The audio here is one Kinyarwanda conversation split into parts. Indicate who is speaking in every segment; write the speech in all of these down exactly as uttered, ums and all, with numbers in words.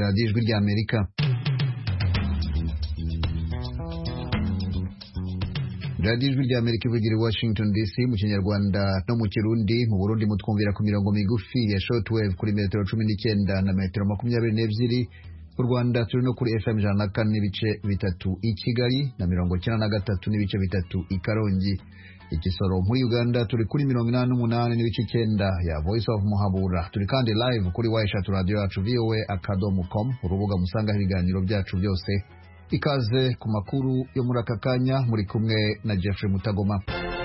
Speaker 1: radiyo ijwi ry'Amerika. radiyo ijwi ry'Amerika ivugira i Washington D C mu Kinyarwanda no mu Kirundi. Mu Burundi mutwumvira ku mirongo migufi ya shortwave kuri metero cumi n'icyenda na metero makumyabiri n'ebyiri. Mu Rwanda turi no kuri F M ijana na kane n'ibice bitatu i Kigali na mirongo icyenda na gatatu n'ibice bitatu i Karongi. Igisoro muri Uganda turi kuri mirongo inani n'umunani n'ibice icyenda ya Voice of Muhabura. Turi kandi live kuri Waishat Radio yacu V O A akadomo com, urubuga musanga ibiganiro byacu byose. Ikaze ku makuru yo muri aka kanya, muri kumwe na Jeffrey Mutagoma.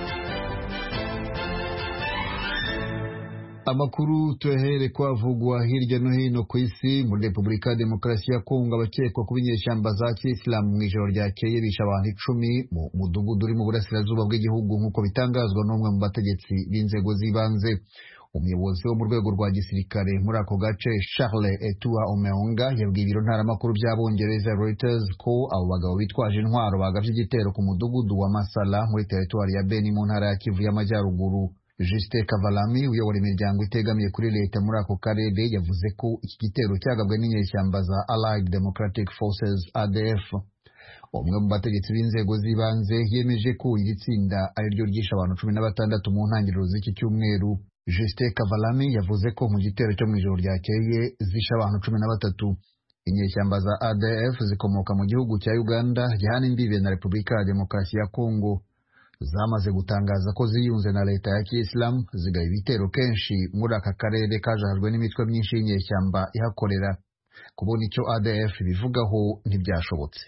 Speaker 1: Amakuru tuhere kwavugwa hirya no hino ku isi. Muri Repubulika ya Demokarasi ya Kongo, abakekwa kuba inyeshyamba za Kiyisilamu mu ijoro ryakeye bishe abantu icumi mu mudugudu uri mu burasirazuba bw'igihugu, nk'uko bitangazwa n'umwe mu bategetsi b'inzego z'ibanze. Umuyobozi wo mu rwego rwa gisirikare muri ako gace, Charles Etua Omeonga, yabwiye ibiro ntaramakuru by'Abongereza Reuters ko abo bagabo bitwaje intwaro bagavye igitero ku mudugudu wa Masala muri teritwari ya Beni mu ntara ya Kivu y'Amajyaruguru. Justin Kavalami, uyobora imiryango itegamiye kuri leta muri ako karere, yavuze ko iki gitero cyagabwe n'inyeshyamba za Allied Democratic Forces A D F. Umwe mu bategetsi b'inzego z'ibanze yemeje ko iri tsinda ari ryo ryishe abantu cumi na batandatu mu ntangiriro z'iki cyumweru. Justin Kavalami yavuze ko mu gitero cyo mu ijoro ryakeye zishe abantu cumi na batatu. Inyeshyamba za A D F zikomoka mu gihugu cya Uganda gihana imbibe na Repubulika ya Demokarasi ya Kongo. Zamaze gutangaza ko ziyunze na leta ya Kiyisilamu, zigaye ibitero kenshi muri aka karere kajahajwe n'imitwe myinshi y'inyeshyamba ihakorera. Kubona icyo A D F bivugaho ntibyashobotse.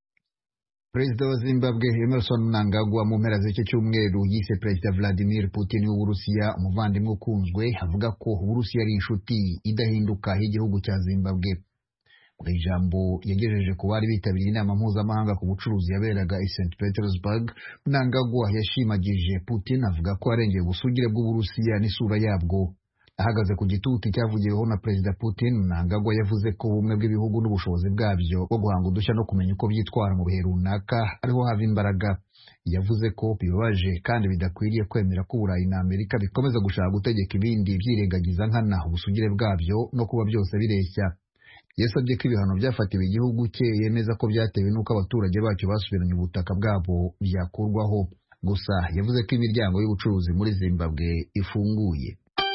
Speaker 1: Perezida wa Zimbabwe Emmerson Mnangagwa mu mpera z'iki cyumweru yise Perezida Vladimir Putin w'Uburusiya umuvandimwe ukunzwe, avuga ko Uburusiya ari inshuti idahinduka y'igihugu cya Zimbabwe. Mu ijambo yagejeje ku bari bitabiriye inama mpuzamahanga ku bucuruzi yaberaga i Saint Petersburg, Mnangagwa yashimagije Putin, avuga ko arengeye ubusugire bw'Uburusiya n'isura yabwo. Ahagaze ku gituti cyavugiweho na Perezida Putin, Mnangagwa yavuze ko ubumwe bw'ibihugu n'ubushobozi bwabyo bwo guhanga udushya no kumenya uko byitwara mu bihe runaka ariho hava imbaraga. Yavuze ko bibabaje kandi bidakwiriye kwemera ko Uburayi na Amerika bikomeza gushaka gutegeka ibindi byirengagiza nkana ubusugire bwabyo no kuba byose bireshya. Yasabye ko ibihano byafatiwe igihugu cye yemeza ko byatewe n'uko abaturage bacyo basubiranye ubutaka bwabo byakurwaho. Gusa yavuze ko imiryango y'ubucuruzi muri Zimbabwe ifunguye.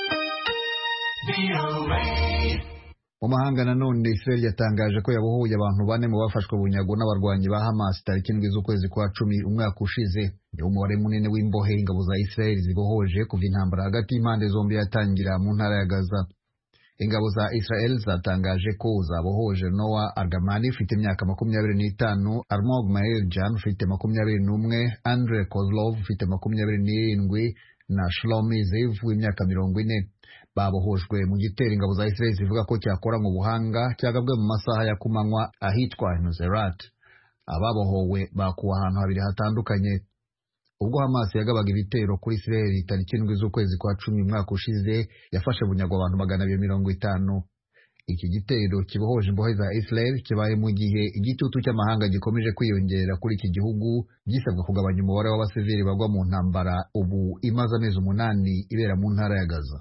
Speaker 1: Mu mahanga nanone, Israel yatangaje ko yabohoye abantu bane mu bafashwe bunyago n'abarwanyi ba Hamas tariki indwi z'ukwezi kwa cumi umwaka ushize. Ni umubare munini w'imbohe ingabo za Israel zibohoje kuva intambara hagati y'impande zombi yatangira mu ntara ya Gaza. Ingabo za Israel zatangaje ko zabohoje Noah Argamani ufite imyaka makumyabiri n'itanu, Almog Maherjan ufite makumyabiri n'umwe, Andre Kozlov ufite makumyabiri n'irindwi na Shlomi Ziv w'imyaka mirongo ine. Babohojwe mu gitero ingabo za Israel zivuga ko cyakora mu buhanga cyagabwe mu masaha ya kumanywa ahitwa Nuzerat. Ababohowe bakuwe ahantu habiri hatandukanye. Ubwo Hamas yagabaga ibitero kuri Israel tariki indwi z'ukwezi kwa cumi umwaka ushize, yafashe bunyago abantu magana abiri mirongo itanu. Iki gitero kibohoje imbohe za Israel kibaye mu gihe igitutu cy'amahanga gikomeje kwiyongera kuri iki gihugu, gisabwa kugabanya umubare w'abasivili bagwa mu ntambara ubu imaze amezi umunani ibera mu ntara ya Gaza.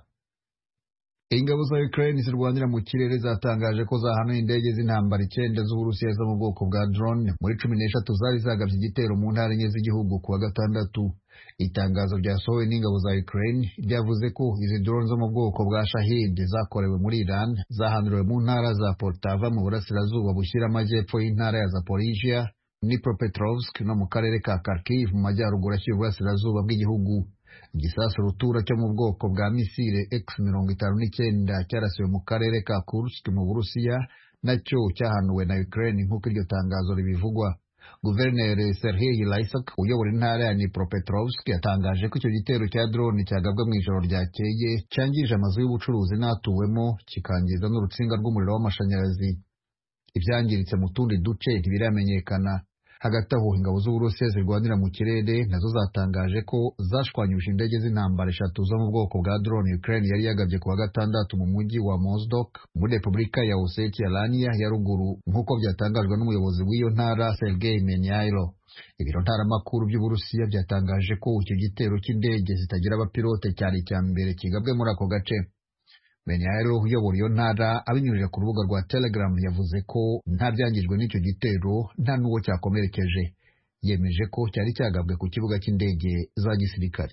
Speaker 1: Ingabo za Ukraine zirwanira mu kirere zatangaje ko zahanuye indege z'intambara icyenda z'Uburusiya zo mu bwoko bwa drone muri cumi n'eshatu zari zagabye igitero mu ntara enye z'igihugu kuwa gatandatu. Itangazo ryasohowe n'ingabo za Ukraine ryavuze ko izi drone zo mu bwoko bwa Shahid zakorewe muri Iran zahanuriwe mu ntara za Poltava mu burasirazuba bushyira amajyepfo y'intara ya Zaporizhia, Dnipropetrovsk no mu karere ka Kharkiv mu majyaruguru ashyira uburasirazuba bw'igihugu. Igisasu rutura cyo mu bwoko bwa misile X mirongo itanu n'icyenda cyarasiwe mu karere ka Kursk mu Burusiya, nacyo cyahanuwe na Ukraine nk'uko iryo tangazo ribivugwa. Guverineri Serhiy Lysak uyobora intara ya Dnipropetrovsk yatangaje ko icyo gitero cya drone cyagabwe mu ijoro ryakeye cyangije amazu y'ubucuruzi n'atuwemo, kikangiza n'urutsinga rw'umuriro w'amashanyarazi. Ibyangiritse mu tundi duce ntibiramenyekana. Hagati aho, ingabo z'Uburusiya zirwanira mu kirere nazo zatangaje ko zashwanyuje indege z'intambara eshatu zo mu bwoko bwa drone Ukraine yari yagabye kuwa gatandatu mu mujyi wa Mozdok muri Repubulika ya Ossetia-Lania ya ruguru, nk'uko byatangajwe n'umuyobozi w'iyo ntara Sergei Menyailo. Ibiro ntaramakuru by'Uburusiya byatangaje ko icyo gitero cy'indege zitagira abapilote cyari icya mbere kigabwe muri ako gace. Benyaro uyobora iyo ntara abinyujije ku rubuga rwa Telegram yavuze ko nta byangijwe n'icyo gitero nta n'uwo cyakomerekeje. Yemeje ko cyari cyagabwe ku kibuga cy'indege za gisirikare.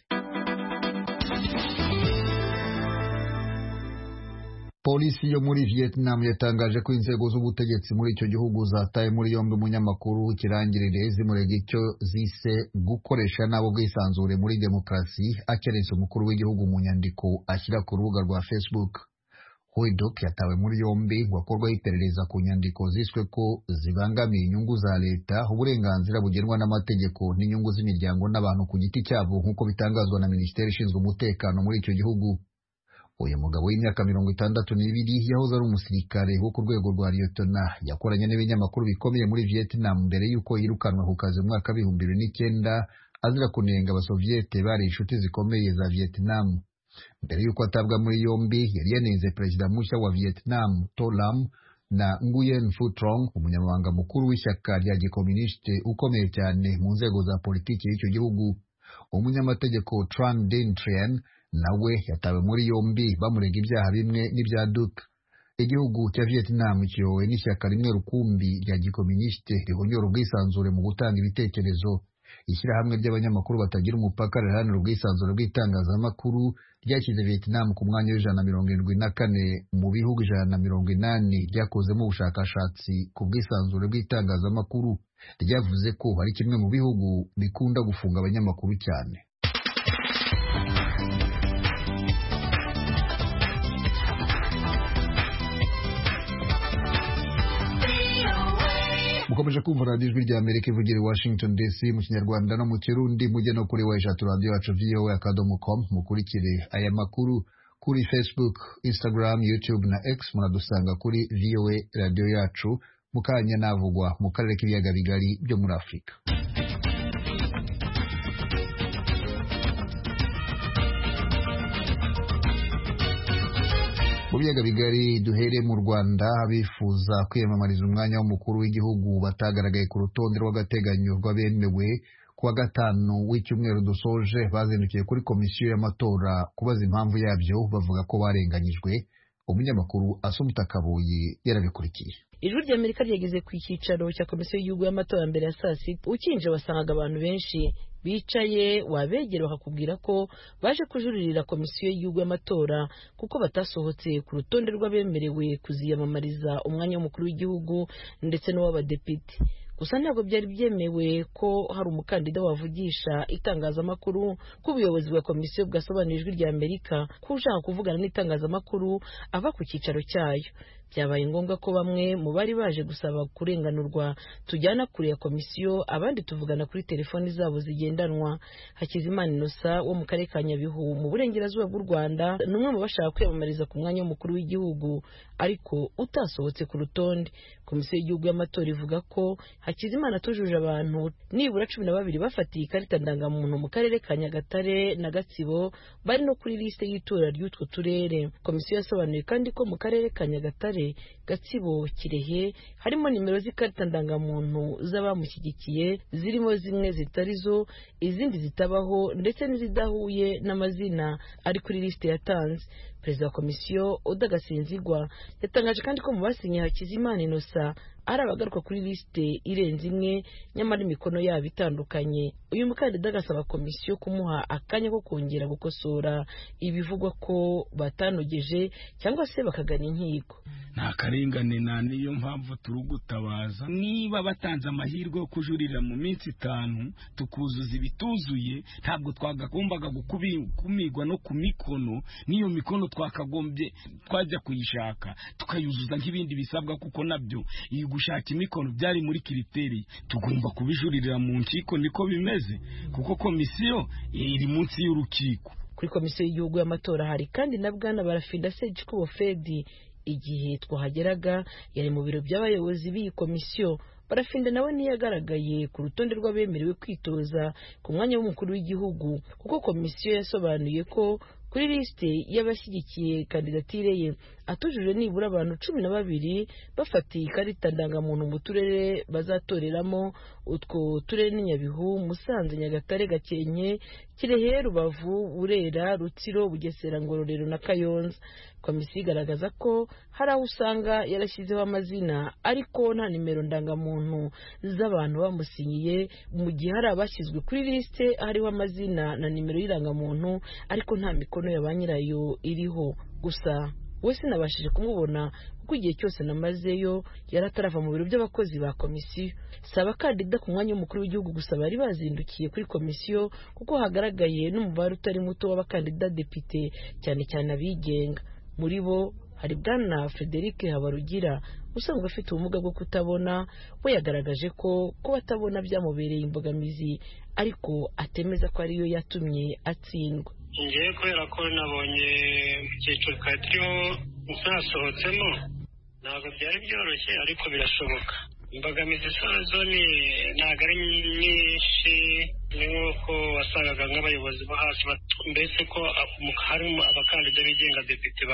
Speaker 1: Polisi yo muri Vietnam yatangaje ko inzego z'ubutegetsi muri icyo gihugu zataye muri yombi umunyamakuru kirangirire zimurega icyo zise gukoresha nabo bwisanzure muri demokarasi, akeretse umukuru w'igihugu mu nyandiko ashyira ku rubuga rwa Facebook. Huidok yatawe muri yombi ngo akorwaho iperereza ku nyandiko ziswe ko zibangamiye inyungu za leta, uburenganzira bugenwa n'amategeko n'inyungu z'imiryango n'abantu ku giti cyabo nk'uko bitangazwa na Minisiteri ishinzwe umutekano muri icyo gihugu. Uyu mugabo w'imyaka mirongo itandatu n'ibiri yahoze ari umusirikare wo ku rwego rwa Lieutenant, yakoranye n'ibinyamakuru bikomeye muri Vietnam mbere y'uko yirukanwa ku kazi mu mwaka w'ibihumbi bibiri n'icyenda azira kunenga abasoviyete bari inshuti zikomeye za Vietnam. Mbere y'uko atabwa muri yombi yari yanenze perezida mushya wa Vietnam To Lam na Nguyen Phu Trong, umunyamabanga mukuru w'ishyaka rya gikomuniste ukomeye cyane mu nzego za politiki y'icyo gihugu. Umunyamategeko Tran Dinh Trien nawe yatawe muri yombi bamurega ibyaha bimwe n'ibya Duc. Igihugu cya Vietnam kiyobowe n'ishyaka rimwe rukumbi rya gikomuniste rihonyora ubwisanzure mu gutanga ibitekerezo. Ishyirahamwe ry'abanyamakuru batagira umupaka riharanira ubwisanzure bw'itangazamakuru ryashyize Vietnam ku mwanya w'ijana na mirongo irindwi na kane mu bihugu ijana na mirongo inani ryakozemo ubushakashatsi ku bwisanzure bw'itangazamakuru. Ryavuze ko ari kimwe mu bihugu bikunda gufunga abanyamakuru cyane. Mukomeje kumva radiyo ijwi rya Amerika ivugira i Washington D C mu Kinyarwanda no mu Kirundi. Mujye no kuri weshatu radiyo yacu V O A akadomo com mukurikire aya makuru kuri Facebook, Instagram, YouTube na X. Muradusanga kuri V O A radiyo yacu. Mukanya navugwa mu karere k'ibiyaga bigari byo muri Afurika. Mu biyaga bigari duhere mu Rwanda, abifuza kwiyamamariza umwanya w'umukuru w'igihugu batagaragaye ku rutonde rw'agateganyo rw'abemewe kuwa gatanu w'icyumweru dusoje bazindukiye kuri komisiyo y'amatora kubaza impamvu yabyo, bavuga ko barenganyijwe. Umunyamakuru Asumta Kabuyi yarabikurikiye.
Speaker 2: Ijwi ry'Amerika ryageze ku cyicaro cya komisiyo y'igihugu y'amatora mbere ya saa sita. Ukinje wasangaga abantu benshi bicaye, wabegera bakakubwira ko baje kujuririra komisiyo y'igihugu y'amatora kuko batasohotse ku rutonde rw'abemerewe kuziyamamariza umwanya w'umukuru w'igihugu ndetse n'uw'abadepite. Gusa ntabwo byari byemewe ko hari umukandida wavugisha itangazamakuru, ko ubuyobozi bwa komisiyo bwasobanurira Ijwi ry'Amerika ko ushaka kuvugana n'itangazamakuru ava ku cyicaro cyayo. Byabaye ngombwa ko bamwe mu bari baje gusaba kurenganurwa tujyana kure ya komisiyo, abandi tuvugana kuri telefoni zabo zigendanwa. Hakizimana Innocent wo mu karere ka Nyabihu mu burengerazuba bw'u Rwanda ni umwe mu bashaka kwiyamamariza ku mwanya w'umukuru w'igihugu ariko utasohotse ku rutonde. Komisiyo y'igihugu y'amatora ivuga ko Hakizimana atujuje abantu nibura cumi na babiri bafatiye ikarita ndangamuntu mu karere ka Nyagatare na Gatsibo bari no kuri liste y'itora ry'utwo turere. Komisiyo yasobanuye kandi ko mu karere ka Nyagatare, Gatsibo, Kirehe harimo nimero z'ikarita ndangamuntu z'abamushyigikiye zirimo zimwe zitari zo, izindi zitabaho ndetse n'izidahuye n'amazina ari kuri liste yatanze. Perezida wa komisiyo Oda Gasinzigwa yatangaje kandi ko mu basinye Hakizimana Innocent ari abagaruka kuri liste irenze imwe nyamara imikono yabo itandukanye. Uyu mukandida agasaba komisiyo kumuha akanya ko kongera gukosora ibivugwa ko batanogeje cyangwa se bakagana inkiko.
Speaker 3: Nta karengane, na niyo mpamvu turugutabaza. Niba batanze amahirwe yo kujurira mu minsi itanu tukuzuza ibituzuye, ntabwo twagagombaga gukumigwa no ku mikono. Niyo mikono twakagombye twajya kuyishaka tukayuzuza nk'ibindi bisabwa, kuko nabyo iyi gushaka imikono byari muri kiriteri. Tugomba kubijuririra mu nkiko, niko bimeze, kuko komisiyo iri munsi y'urukiko.
Speaker 2: Kuri komisiyo y'igihugu y'amatora hari kandi na Bwana Barafinda Segikubo Fedi. Igihe twahageraga yari mu biro by'abayobozi b'iyi komisiyo. Barafinda nawe niyagaragaye ku rutonde rw'abemerewe kwitoza ku mwanya w'umukuru w'igihugu, kuko komisiyo yasobanuye ko kuri liste y'abashyigikiye kandidatire ye atujuje nibura abantu cumi na babiri bafatiye ikarita ndangamuntu mu turere bazatoreramo. Utwo turere ni Nyabihu, Musanze, Nyagatare, Gakenke, Kirehe, Rubavu, Burera, Rutsiro, Bugesera, Ngororero na Kayonza. Komisiyo igaragaza ko hari aho usanga yarashyizeho amazina ariko nta nimero ndangamuntu z'abantu bamusinyiye, mu gihe hari abashyizwe kuri lisite hariho amazina na nimero y'irangamuntu ariko nta mikono ya ba nyirayo iriho. Gusa we sinabashije kumubona kuko igihe cyose namazeyo yari atarava mu biro by'abakozi ba komisiyo. Si abakandida ku mwanya w'umukuru w'igihugu gusa bari bazindukiye kuri komisiyo kuko hagaragaye n'umubare utari muto w'abakandida depite, cyane cyane abigenga. Muri bo hari Bwana Frederic Habarugira usanzwe afite ubumuga bwo kutabona. We yagaragaje ko ko batabona byamubereye imbogamizi ariko atemeza ko ariyo yatumye atsindwa.
Speaker 4: Ngiye kubera ko nabonye mu cyiciro twari turiho nsasohotsemo ntabwo byari byoroshye ariko birashoboka. Imbogamizi zo ni ntabwo ari nyinshi, ni nk'uko wasangaga nk'abayobozi bo hasi mbese ko harimo abakandida bigenga depite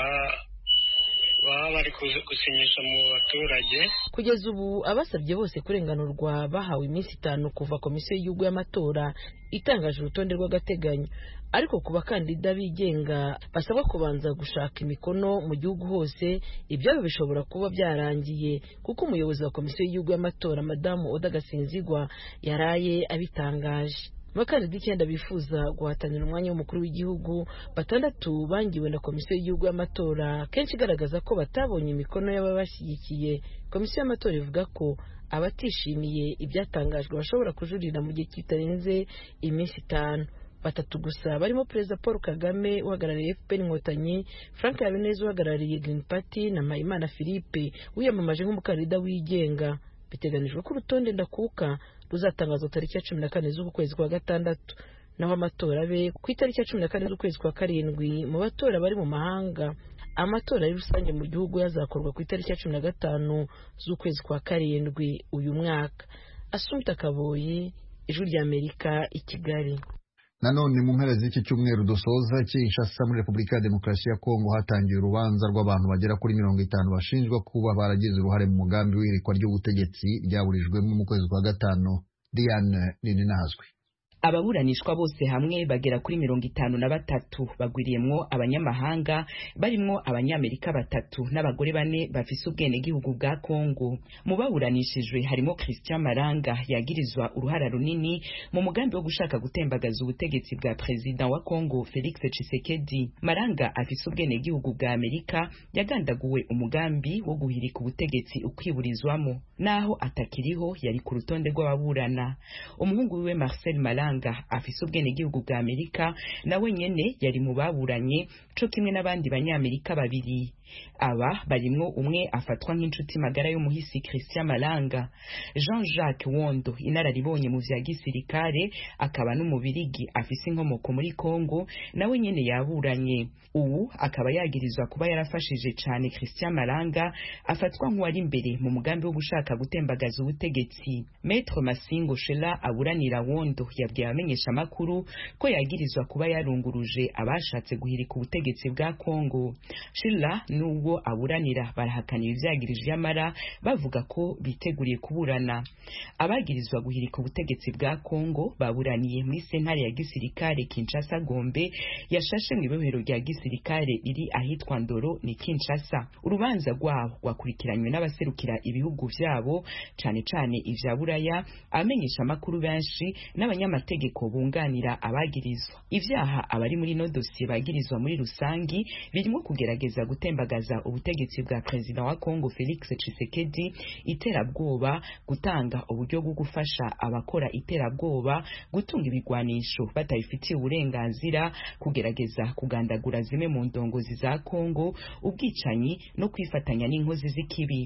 Speaker 4: baba bari gusinyisha mu baturage.
Speaker 2: Kugeza ubu abasabye bose kurenganurwa bahawe iminsi itanu kuva komisiyo y'igihugu y'amatora itangaje urutonde rw'agateganyo, ariko ku bakandida bigenga basabwa kubanza gushaka imikono mu gihugu hose. Ibyo bishobora kuba byarangiye kuko umuyobozi wa komisiyo y'igihugu y'amatora Madamu Oda Gasinzigwa yaraye abitangaje. Abakandida icyenda bifuza guhatanira umwanya w'umukuru w'igihugu, batandatu bangiwe na komisiyo y'igihugu y'amatora, kenshi igaragaza ko batabonye imikono y'ababashyigikiye. Komisiyo y'amatora ivuga ko abatishimiye ibyatangajwe bashobora kujurira mu gihe kitarenze iminsi itanu. Batatu gusa barimo Perezida Paul Kagame uhagarariye F P R Inkotanyi, Frank Habineza uhagarariye Green Party na Mpayimana Philippe wiyamamaje nk'umukandida wigenga. Biteganijwe ko urutonde ndakuka ruzatangazwa tariki ya cumi na kane z'uku kwezi kwa gatandatu, naho amatora abe ku itariki ya cumi na kane z'ukwezi kwa karindwi. Mu batora bari mu mahanga, amatora ari rusange mu gihugu yazakorwa ku itariki ya cumi na gatanu z'ukwezi kwa karindwi uyu mwaka. Assumpta Kaboyi, Ijwi ry'Amerika, i Kigali.
Speaker 1: Nanone mu mpera z'iki cyumweru dusoza Kinshasa muri Repubulika ya Demokarasi ya Kongo hatangiye urubanza rw'abantu bagera kuri mirongo itanu bashinjwa kuba baragize uruhare mu mugambi w'irikwa ry'ubutegetsi ryaburijwemo mu kwezi kwa gatanu. Diane Nininazwe.
Speaker 5: Ababuranishwa bose hamwe bagera kuri mirongo itanu na batatu, bagwiriyemwo abanyamahanga barimwo abanyamerika batatu n'abagore bane bafise ubwene gihugu bwa Kongo. Mu baburanishijwe harimo Christian Malanga yagirizwa uruhara runini mu mugambi wo gushaka gutembagaza ubutegetsi bwa president wa Kongo Felix Tshisekedi. Malanga afise ubwene gihugu bwa Amerika yagandaguwe umugambi wo guhirika ubutegetsi ukwiburizwamo, naho atakiriho yari ku rutonde rw'ababurana. Umuhungu wiwe Marcel Malanga afise ubwene gihugu bwa Amerika nawe nyene yari mu baburanye co kimwe n'abandi banyamerika babiri. Aba barimwo umwe afatwa nk'inshuti magara y'umuhisi Christian Malanga. Jean-Jacques Wondo inararibonye mu vya gisirikare akaba n'umubirigi afise inkomoko muri Kongo nawe nyene yaburanye. Ubu akaba yagirizwa kuba yarafashije cane Christian Malanga afatwa nk'uwari imbere mu mugambi wo gushaka gutembagaza ubutegetsi. Maître Masingo Shela aburanira Wondo yabwiye abamenyesha makuru ko yagirizwa kuba yarunguruje abashatse guhirika ubutegetsi bwa Kongo. Shela nubwo aburanira barahakanira ivyagirije yamara bavuga ko biteguriye kuburana. Abagirizwa guhirika ubutegetsi bwa Kongo baburaniye muri sentare ya gisirikare Kinshasa Gombe yashashe mu ibohero rya gisirikare iri ahitwa Ndoro ni Kinshasa. Urubanza rwabo rwakurikiranywe n'abaserukira ibihugu vyabo cane cane ivya Buraya, amenyesha makuru benshi n'abanyamategeko bunganira abagirizwa. Ivyaha abari muri no dossier bagirizwa muri rusangi birimo kugerageza gutembagaza ubutegetsi bwa president wa Kongo Felix Tshisekedi, iterabwoba, gutanga uburyo bwo gufasha abakora iterabwoba, gutunga ibigwanisho batayifitiye uburenganzira, kugerageza kugandagura zimwe mu ndongozi za Kongo, ubwicanyi no kwifatanya n'inkozi z'ikibi.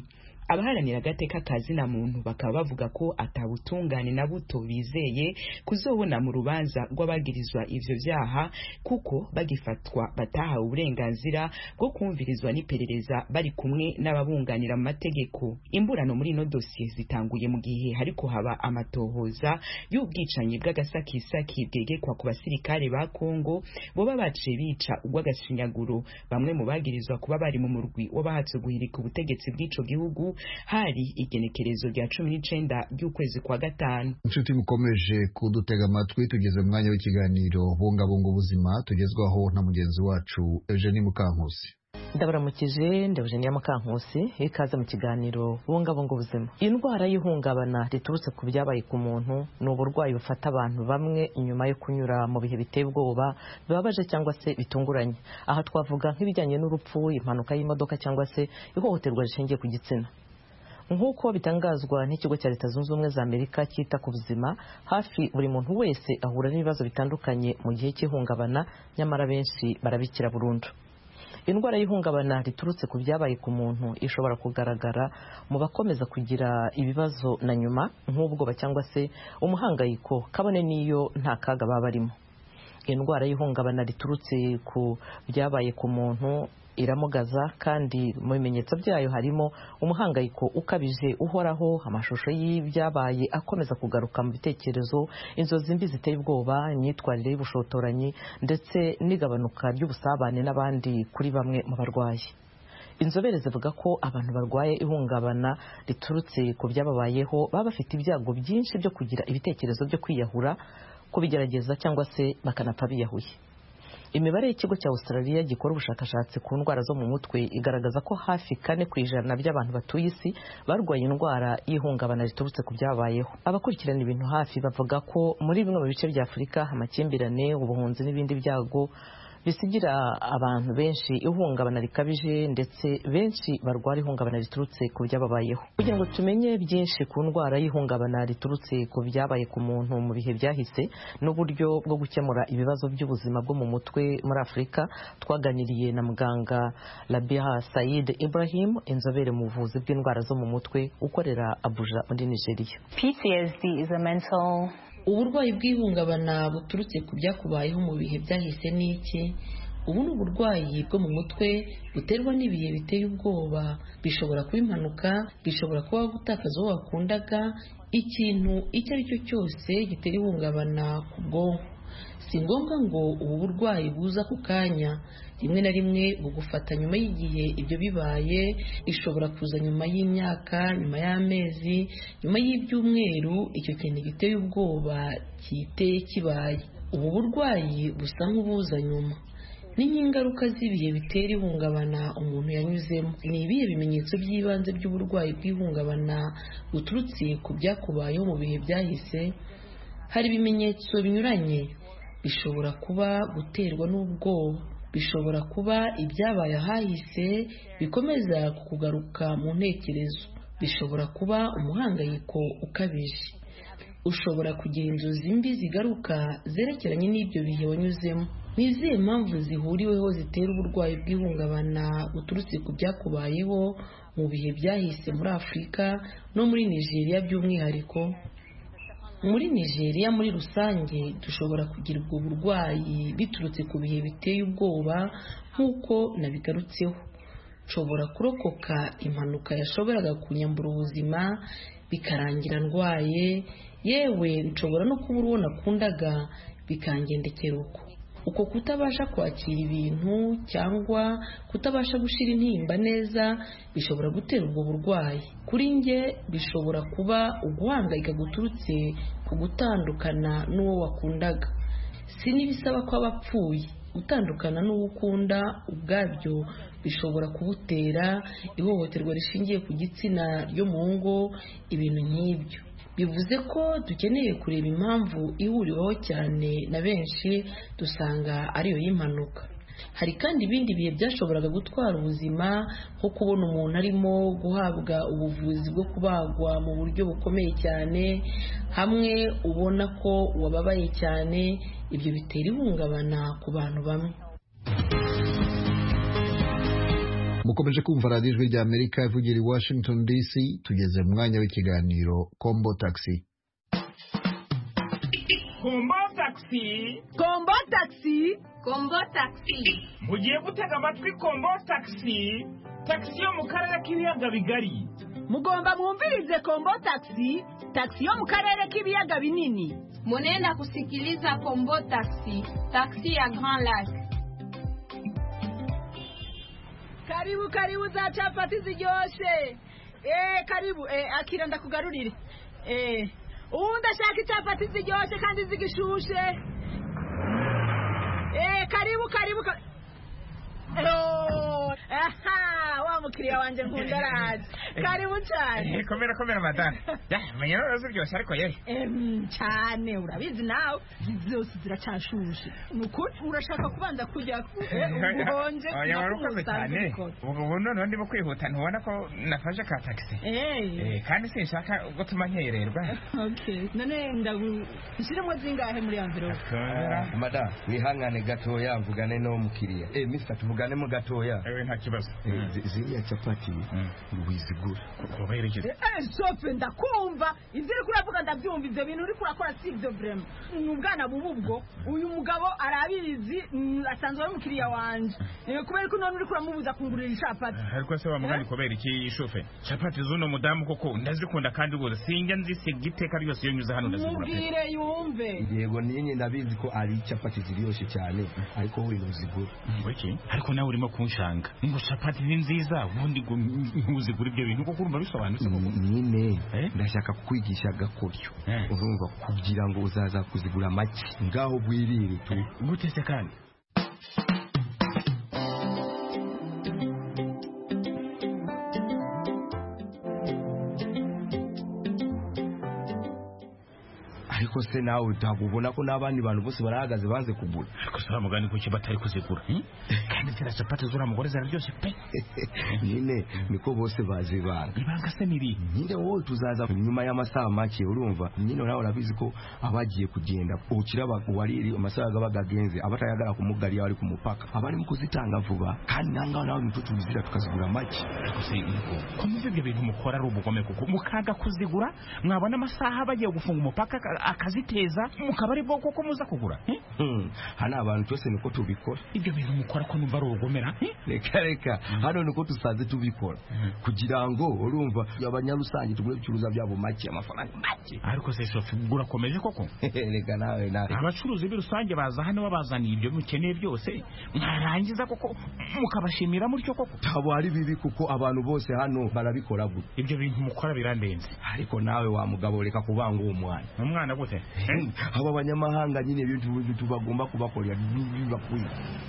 Speaker 5: abaharanira agateka kazina muntu bakaba bavuga ko atabutungane na buto bizeye kuzobona mu rubanza rw'abagirizwa ivyo vyaha kuko bagifatwa batahawe uburenganzira bwo kumvirizwa n'iperereza bari kumwe n'ababunganira mu mategeko. Imburano muri ino dosiye zitanguye mu gihe hariko haba amatohoza y'ubwicanyi bw'agasakisaki bwegekwa ku basirikare ba Kongo boba baciye bica urw'agashinyaguro bamwe mu bagirizwa kuba bari mu murwi w'abahatse guhirika ubutegetsi bw'ico gihugu hari igenekerezo rya cumi n'icenda ry'ukwezi kwa gatanu.
Speaker 1: Inshuti mukomeje kudutega amatwi, tugeze mu mwanya w'ikiganiro bungabunga ubuzima tugezwaho na mugenzi wacu Eugenie Mukankusi.
Speaker 2: Ndabaramukije Eugenie Mukankusi, ikaze mu kiganiro bungabunga ubuzima. Indwara y'ihungabana riturutse ku byabaye ku muntu ni uburwayi bufata abantu bamwe inyuma yo kunyura mu bihe biteye ubwoba bibabaje cyangwa se bitunguranye. Aha twavuga nk'ibijyanye n'urupfu, impanuka y'imodoka cyangwa se ihohoterwa rishingiye ku gitsina. Nk'uko bitangazwa n'ikigo cya Leta Zunze Ubumwe za Amerika cyita ku buzima, hafi buri muntu wese ahura n'ibibazo bitandukanye mu gihe cy'ihungabana, nyamara benshi barabikira burundu. Indwara y'ihungabana riturutse ku byabaye ku muntu ishobora kugaragara mu bakomeza kugira ibibazo na nyuma nk'ubwoba cyangwa se umuhangayiko kabone n'iyo nta kaga baba barimo. Indwara y'ihungabana riturutse ku byabaye ku muntu iramugaza, kandi mu bimenyetso byayo harimo umuhangayiko ukabije uhoraho, amashusho y'ibyabaye akomeza kugaruka mu bitekerezo, inzozi mbi ziteye ubwoba, imyitwarire y'ubushotoranyi ndetse n'igabanuka ry'ubusabane n'abandi kuri bamwe mu barwayi. Inzobere zivuga ko abantu barwaye ihungabana riturutse ku byababayeho baba bafite ibyago byinshi byo kugira ibitekerezo byo kwiyahura, kubigerageza cyangwa se bakanapfa biyahuye. Imibare y'ikigo cya Australia gikora ubushakashatsi ku ndwara zo mu mutwe igaragaza ko hafi kane ku ijana by'abantu batuye isi barwaye indwara y'ihungabana riturutse ku byabayeho. Abakurikirana ibintu hafi bavuga ko muri bimwe mu bice bya Afurika amakimbirane, ubuhunzi n'ibindi byago bisigira abantu benshi ihungabana rikabije, ndetse benshi barwara ihungabana riturutse ku byababayeho. Kugira ngo tumenye byinshi ku ndwara y'ihungabana riturutse ku byabaye ku muntu mu bihe byahise n'uburyo bwo gukemura ibibazo by'ubuzima bwo mu mutwe muri Afurika, twaganiriye na muganga Rabia Said Ibrahim, inzobere mu buvuzi bw'indwara zo mu mutwe ukorera Abuja muri Nigeria.
Speaker 6: P T S D is a mental
Speaker 2: Uburwayi bw'ihungabana buturutse ku byakubayeho mu bihe byahise n'iki? Ubu ni uburwayi bwo mu mutwe buterwa n'ibihe biteye ubwoba, bishobora kuba impanuka, bishobora kuba gutakaza uwo wakundaga, ikintu icyo ari cyo cyose gitera ihungabana ku bwonko. Si ngombwa ngo ubu burwayi buza ku kanya, rimwe na rimwe bugufata nyuma y'igihe ibyo bibaye, ishobora kuza nyuma y'imyaka, nyuma y'amezi, nyuma y'ibyumweru icyo kintu giteye ubwoba kiteye kibaye. Ubu burwayi busa nk'ubuza nyuma. Ni nk'ingaruka z'ibihe bitera ihungabana umuntu yanyuzemo. Ni ibihe bimenyetso by'ibanze by'uburwayi bw'ihungabana buturutse ku byakubayeho mu bihe byahise? Hari ibimenyetso binyuranye. Bishobora kuba guterwa n'ubwoba, bishobora kuba ibyabaye ahahise bikomeza kugaruka mu ntekerezo, bishobora kuba umuhangayiko ukabije, ushobora kugira inzozi mbi zigaruka zerekeranye n'ibyo bihe wanyuzemo. Ni izihe mpamvu zihuriweho zitera uburwayi bw'ihungabana buturutse ku byakubayeho mu bihe byahise muri Afurika no muri Nigeria by'umwihariko? Muri Nigeria muri rusange dushobora kugira ubwo burwayi biturutse ku bihe biteye ubwoba nk'uko nabigarutseho. Nshobora kurokoka impanuka yashoboraga kunyambura ubuzima bikarangira ndwaye, yewe nshobora no kubura uwo nakundaga bikangendekera uko. Uko kutabasha kwakira ibintu cyangwa kutabasha gushira intimba neza bishobora gutera ubwo burwayi. Kuri nge bishobora kuba uguhangayika guturutse ku gutandukana n'uwo wakundaga. Si n'ibisaba ko abapfuye, gutandukana n'uwo ukunda ubwabyo bishobora kubutera ihohoterwa rishingiye ku gitsina ryo mu ngo, ibintu nk'ibyo. Bivuze ko dukeneye kureba impamvu ihuriweho cyane na benshi, dusanga ariyo y'impanuka. Hari kandi ibindi bihe byashoboraga gutwara ubuzima, nko kubona umuntu arimo guhabwa ubuvuzi bwo kubagwa mu buryo bukomeye cyane, hamwe ubona ko wababaye cyane. Ibyo bitera ihungabana ku bantu bamwe.
Speaker 1: mukomeje kumva radiyo ijwi rya Amerika ivugira i Washington D C. tugeze mu mwanya w'ikiganiro Kombo Taxi.
Speaker 3: Kombo Taxi,
Speaker 2: Kombo Taxi,
Speaker 7: Kombo Taxi.
Speaker 3: mugiye gutega amatwi Kombo Taxi, taxi yo mu karere k'ibiyaga bigari.
Speaker 2: mugomba mwumvirize Kombo Taxi, taxi yo mu karere k'ibiyaga binini.
Speaker 7: Munenda kusikiliza Kombo Taxi, taxi ya Grand Lac.
Speaker 2: Karibu karibu za chapati ziryoshe. Eh karibu eh akira ndakugarurire. Eh uunda shaka chapati ziryoshe kandi zigishushe. Eh karibu karibu ka... Oh, aha, wa mukiriya wanje nkundaraje. Karibu cyane.
Speaker 3: Eh komera komera madame. Ya, menya ziryoshye ariko yewe.
Speaker 2: Em cyane urabizi nawe zose ziracashushe. Nukuri urashaka kubanza kujya ubonje.
Speaker 3: Oya warukoze cyane. Ubwo none ndimo kwihuta ntubona ko nafashe ka taxi.
Speaker 2: Eh.
Speaker 3: Eh kandi sinshaka gutuma nkererwa.
Speaker 2: Okay. None ndagu nshiremo zingahe muri envelope?
Speaker 8: Madame, wihangane gatoya mvugane no mukiriya. Eh mister tuvugane mu gatoya.
Speaker 3: Ewe nta kibazo.
Speaker 8: Ziriya capati wizigura.
Speaker 3: Kuberekeza.
Speaker 2: Eh sofe ndakumva. Ivyo uri kuravuga ndabyumva ivyo bintu uri kurakora si byo vraiment. Nubwana bububwo uyu mugabo arabizi asanzwe ari mukiriya wanje. Eh kubera ko none uri kuramubuza kungurira capati.
Speaker 3: Ariko se wamugani kubera iki shofe? Capati zuno mudamu koko ndazikunda kandi gose sinjya nzisiga iteka ryose iyo nyuze hano ndazigura.
Speaker 2: Mubwire yumve.
Speaker 8: Yego ninye ndabizi ko ari capati ziryoshye cyane ariko we ntuzigura.
Speaker 3: Wiki ariko nawe urimo kunshanga ngo capati ni nziza ubundi ngo ntuzigura ibyo bintu kuko urumva bisobanutse koko.
Speaker 8: Nyine ndashaka kukwigisha gakoryo urumva kugira ngo uzaza kuzigura make ngaho bwirire tu
Speaker 3: gutese kandi.
Speaker 8: ariko se nawe utagubona ko nabandi bantu bose barahagaze banze kugura.
Speaker 3: Ariko se bamugani kuki batari kuzigura kandi zira capati zura mugore zararyoshe pe.
Speaker 8: Nyine niko bose bazibanga.
Speaker 3: Ibanga se niri
Speaker 8: nyine wowe tuzaza nyuma y'amasaha make urumva. Nyine nawe urabizi ko abagiye kugenda ukira bakuwariri amasaha gabagagenze abatayagara kumugari ari ku mupaka abari mu kuzitanga vuba kandi nanga nawe mitutu bizira tukazigura make.
Speaker 3: Ariko se niko ko muvyo ibyo bintu mukora ari ubugome kuko mukaga kuzigura mwabona amasaha bagiye gufunga umupaka akaziteza mukabari bwo koko muza kugura.
Speaker 8: Hana abantu cyose niko tubikora.
Speaker 3: Ibyo bintu mukora ko numva ari urugomera.
Speaker 8: Reka reka hano niko tusaze tubikora kugira ngo urumva abanyarusange tugure bicuruza byabo make amafaranga make.
Speaker 3: Ariko se shofi gurakomeje koko.
Speaker 8: Reka nawe nawe
Speaker 3: abacuruzi birusange baza hano babazaniye ibyo mukeneye byose mwarangiza koko mukabashimira mutyo koko.
Speaker 8: Tabo ari bibi kuko abantu bose hano barabikora gute.
Speaker 3: Ibyo bintu mukora birandenze.
Speaker 8: Ariko nawe wa mugabo reka kubanga uwo mwana.
Speaker 3: Umwana gute?
Speaker 8: Aba abanyamahanga nyine ibintu tubagomba kubakorera bibakwiye.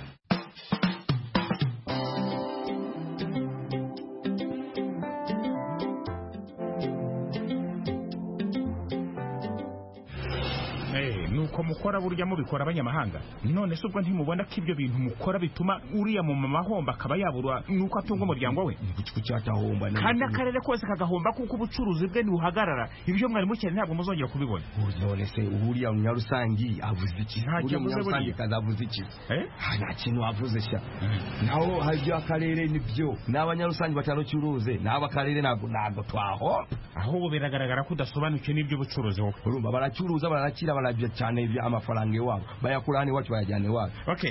Speaker 8: Nuko mukora burya mubikora abanyamahanga none se ubwo ntimubona ko ibyo bintu mukora bituma uriya mu mama homba akaba yabura nuko atunga umuryango we kucyatahomba
Speaker 3: kandi akarere kose kagahomba kuko ubucuruzi bwe ntibuhagarara ibyo mwari mukeneye ntabwo muzongera kubibona.
Speaker 8: None se uriya munyarusangi avuze iki?
Speaker 3: Uriya
Speaker 8: munyarusangi kazavuze iki? Nta kintu avuze sha. Naho habyo akarere nibyo n'abanyarusangi batarucuruze n'aba akarere ntabwo ntabwo twaho.
Speaker 3: Aho biragaragara ko udasobanukiwe n'ibyo bucuruzi wowe.
Speaker 8: Urumva baracuruza barakira barabya cyane ibya amafaranga yabo bayakurane wacu bayajyane wacu.
Speaker 3: Okay.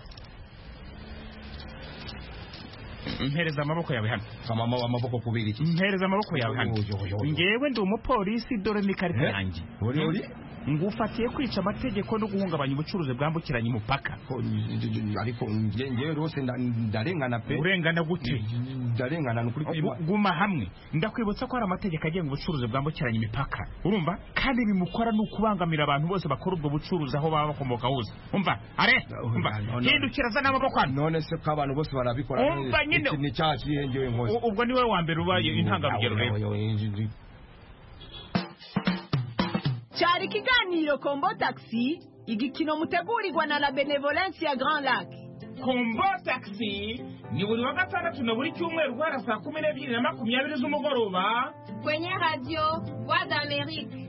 Speaker 3: Mpereza amaboko yawe hano.
Speaker 8: Mama amaboko kubiri iki?
Speaker 3: Mpereza amaboko yawe hano. Ngewe ndi umupolisi dore ni karita yanjye.
Speaker 8: Uri uri?
Speaker 3: Ngufatiye kwica amategeko no guhungabanya ubucuruzi bwambukiranya umupaka.
Speaker 8: Ariko ngewe rwose ndarengana pe.
Speaker 3: Urengana gute?
Speaker 8: Ndarengana n'ukuri kwima.
Speaker 3: Guma hamwe. Ndakwibutsa ko ari amategeko agenga ubucuruzi bwambukiranya imipaka. Urumva? Kandi bimukora no kubangamira abantu bose bakora ubwo bucuruzi aho baba bakomoka hose. Umva? Are? Umva? Hindukira za n'amaboko hano.
Speaker 8: None se ko abantu bose barabikora.
Speaker 3: Umva nyine.
Speaker 8: Ni cyacu yengewe nkose.
Speaker 3: Ubwo niwe wa mbere ubaye intangarugero rero.
Speaker 2: Cyari kiganiro Kombo Taxi igikino mutegurirwa na la Benevolence ya Grand Lac.
Speaker 3: Kombo Taxi ni buri wa gatandatu na buri cyumweru guhera saa kumi n'ebyiri na makumyabiri z'umugoroba
Speaker 7: kwenye radio Voix d'Amérique.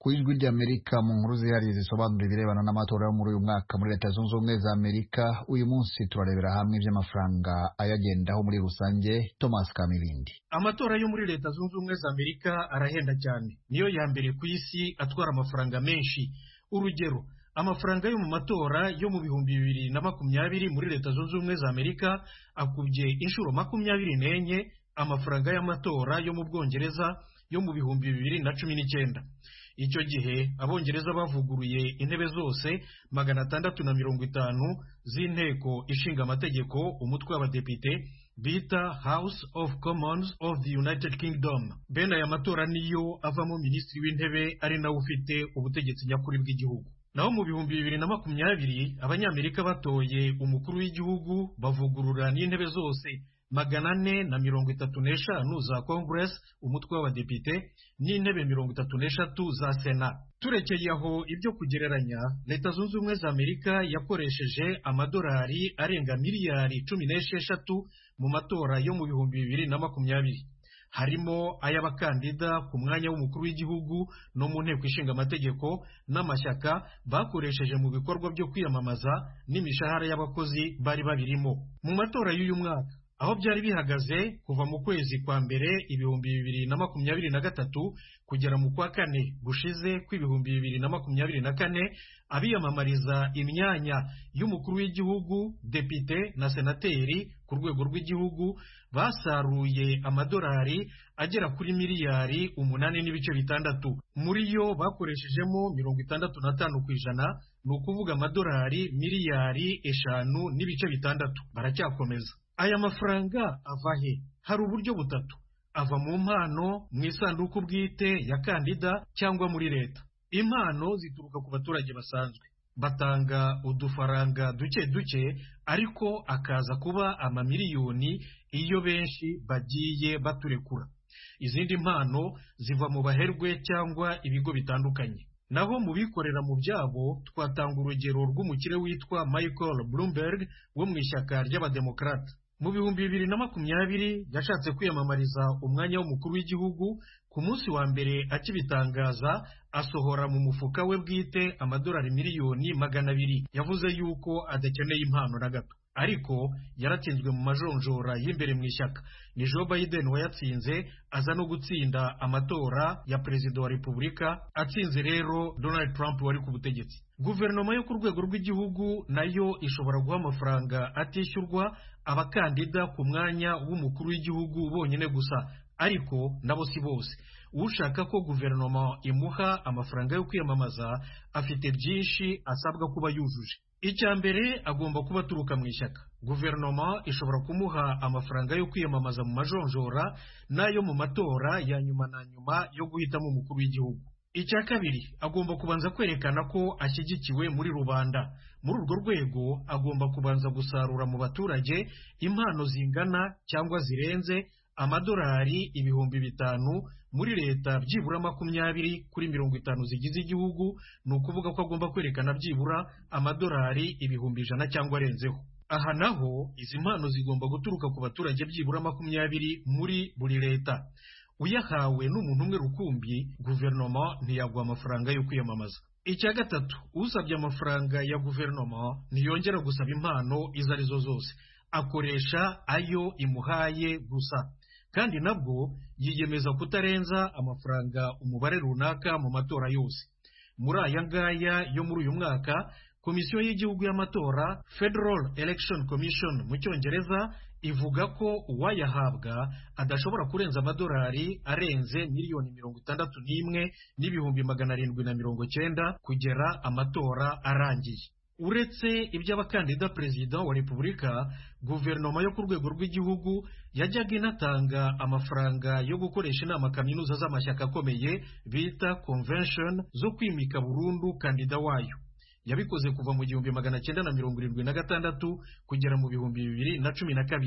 Speaker 1: ku ijwi ry'Amerika mu nkuru zihariye zisobanura ibirebana n'amatora yo muri uyu mwaka muri Leta Zunze Ubumwe za Amerika. Uyu munsi turarebera hamwe iby'amafaranga ayagendaho muri rusange. Thomas Kamilindi.
Speaker 9: Amatora yo muri Leta Zunze Ubumwe za Amerika arahenda cyane, niyo ya mbere ku isi atwara amafaranga menshi. Urugero, amafaranga yo mu matora yo mu bihumbi bibiri na makumyabiri muri Leta Zunze Ubumwe za Amerika akubye inshuro makumyabiri n'enye amafaranga y'amatora yo mu Bwongereza yo mu bihumbi bibiri na cumi n'icyenda. Icyo gihe abongereza bavuguruye intebe zose magana atandatu na mirongo itanu z'inteko ishinga amategeko, umutwe w'abadepite bita House of Commons of the United Kingdom. Bene aya matora niyo avamo minisitiri w'intebe ari nawe ufite ubutegetsi nyakuri bw'igihugu. Naho mu bihumbi bibiri na makumyabiri abanyamerika batoye umukuru w'igihugu bavugurura n'intebe zose magana ane na mirongo itatu n'eshanu za Congress, umutwe w'abadepite, n'intebe mirongo itatu n'eshatu za Sena. Turekeye aho ibyo kugereranya, Leta Zunze Ubumwe za Amerika yakoresheje amadolari arenga miliyari cumi n'esheshatu mu matora yo mu bihumbi bibiri na makumyabiri. Harimo ay'abakandida ku mwanya w'umukuru w'igihugu no mu nteko ishinga amategeko n'amashyaka bakoresheje mu bikorwa byo kwiyamamaza n'imishahara y'abakozi bari babirimo. Mu matora y'uyu mwaka aho byari bihagaze kuva mu kwezi kwa mbere ibihumbi bibiri na makumyabiri na gatatu kugera mu kwa kane gushize kw'ibihumbi bibiri na makumyabiri na kane, abiyamamariza imyanya y'umukuru w'igihugu, depite na senateri ku rwego rw'igihugu basaruye amadolari agera kuri miliyari umunani n'ibice bitandatu. Muri yo bakoreshejemo mirongo itandatu na tanu ku ijana, ni ukuvuga amadolari miliyari eshanu n'ibice bitandatu. Baracyakomeza. Aya mafaranga ava he? Hari uburyo butatu: ava mu mpano, mu isanduku bwite ya kandida cyangwa muri leta. Impano zituruka ku baturage basanzwe, batanga udufaranga duke duke, ariko akaza kuba amamiliyoni iyo benshi bagiye baturekura. Izindi mpano ziva mu baherwe cyangwa ibigo bitandukanye. Naho mu bikorera mu byabo twatanga urugero rw'umukire witwa Michael Bloomberg wo mu ishyaka ry'abademokrate. Mu bihumbi bibiri na makumyabiri yashatse kwiyamamariza umwanya w'umukuru w'igihugu. Ku munsi wa mbere akibitangaza asohora mu mufuka we bwite amadolari miliyoni magana abiri. Yavuze yuko adakeneye impano na gato, ariko yaratsinzwe mu majonjora y'imbere mu ishyaka. Ni Joe Biden wayatsinze, aza no gutsinda amatora ya perezida wa repubulika, atsinze rero Donald Trump wari ku butegetsi. Guverinoma yo ku rwego rw'igihugu nayo ishobora guha amafaranga atishyurwa abakandida ku mwanya w'umukuru w'igihugu bonyine gusa, ariko nabo si bose. Ushaka ko guverinoma imuha amafaranga yo kwiyamamaza afite byinshi asabwa kuba yujuje. Icya mbere, agomba kuba aturuka mu ishyaka. Guverinoma ishobora kumuha amafaranga yo kwiyamamaza mu majonjora n'ayo mu matora ya nyuma na nyuma yo guhitamo umukuru w'igihugu. Icya kabiri, agomba kubanza kwerekana ko ashyigikiwe muri rubanda. Muri urwo rwego agomba kubanza gusarura mu baturage impano zingana cyangwa zirenze amadolari ibihumbi bitanu muri leta, byibura makumyabiri kuri mirongo itanu zigize igihugu. Ni ukuvuga ko agomba kwerekana byibura amadolari ibihumbi ijana cyangwa arenzeho. Aha naho izi mpano zigomba guturuka ku baturage byibura makumyabiri muri buri leta. Uyahawe n'umuntu umwe rukumbi, guverinoma ntiyagwa amafaranga yo kwiyamamaza. Icya gatatu, usabye amafaranga ya guverinoma ntiyongera gusaba impano izo arizo zose, akoresha ayo imuhaye gusa, kandi nabwo yiyemeza kutarenza amafaranga umubare runaka mu matora yose. Muri aya ngaya yo muri uyu mwaka, Komisiyo y'Igihugu y'Amatora, Federal Election Commission mu Cyongereza, ivuga ko uwayahabwa adashobora kurenza amadolari arenze miliyoni mirongo itandatu n'imwe n'ibihumbi magana arindwi na mirongo cyenda kugera amatora arangiye. Uretse iby'abakandida perezida wa repubulika, guverinoma yo ku rwego rw'igihugu yajyaga inatanga amafaranga yo gukoresha inama kaminuza z'amashyaka akomeye bita convention zo kwimika burundu kandida wayo. Yabikoze kuva mu gihumbi magana cyenda na mirongo irindwi na gatandatu kugera mu bihumbi bibiri na cumi na kabiri.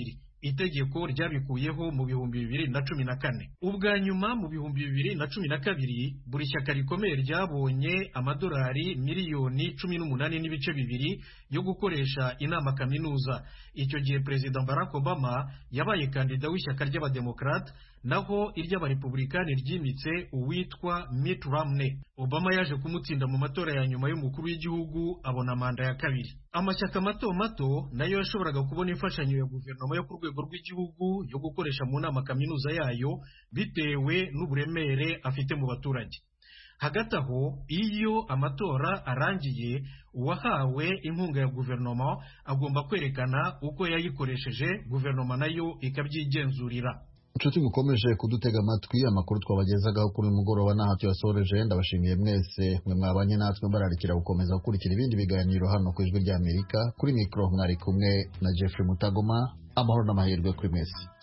Speaker 9: itegeko ryabikuyeho mu bihumbi bibiri na cumi na kane. Ubwa nyuma mu bihumbi bibiri na cumi na kabiri buri shyaka rikomeye ryabonye amadolari miliyoni cumi n'umunani n'ibice bibiri yo gukoresha inama kaminuza. Icyo gihe Perezida Barack Obama yabaye kandida w'ishyaka ry'abademokrate, naho iry'abarepublikani ryimitse uwitwa Mitt Romney. Obama yaje kumutsinda mu matora ya nyuma y'umukuru w'igihugu, abona manda ya kabiri. Amashyaka mato mato nayo yashoboraga kubona imfashanyo ya guverinoma yo ku rwego rw'igihugu yo gukoresha mu nama kaminuza yayo bitewe n'uburemere afite mu baturage. Hagati aho, iyo amatora arangiye, uwahawe inkunga ya guverinoma agomba kwerekana uko yayikoresheje, guverinoma nayo ikabyigenzurira.
Speaker 1: Inshuti mukomeje kudutega amatwi, amakuru twabagezagaho kuri mugoroba n'aha tuyasoreje. Ndabashimiye mwese mwe mwabanye natwe, mbararikira gukomeza gukurikira ibindi biganiro hano ku Ijwi ry'Amerika. Kuri mikoro mwari kumwe na Jeffrey Mutagoma. Amahoro n'amahirwe kuri mwese.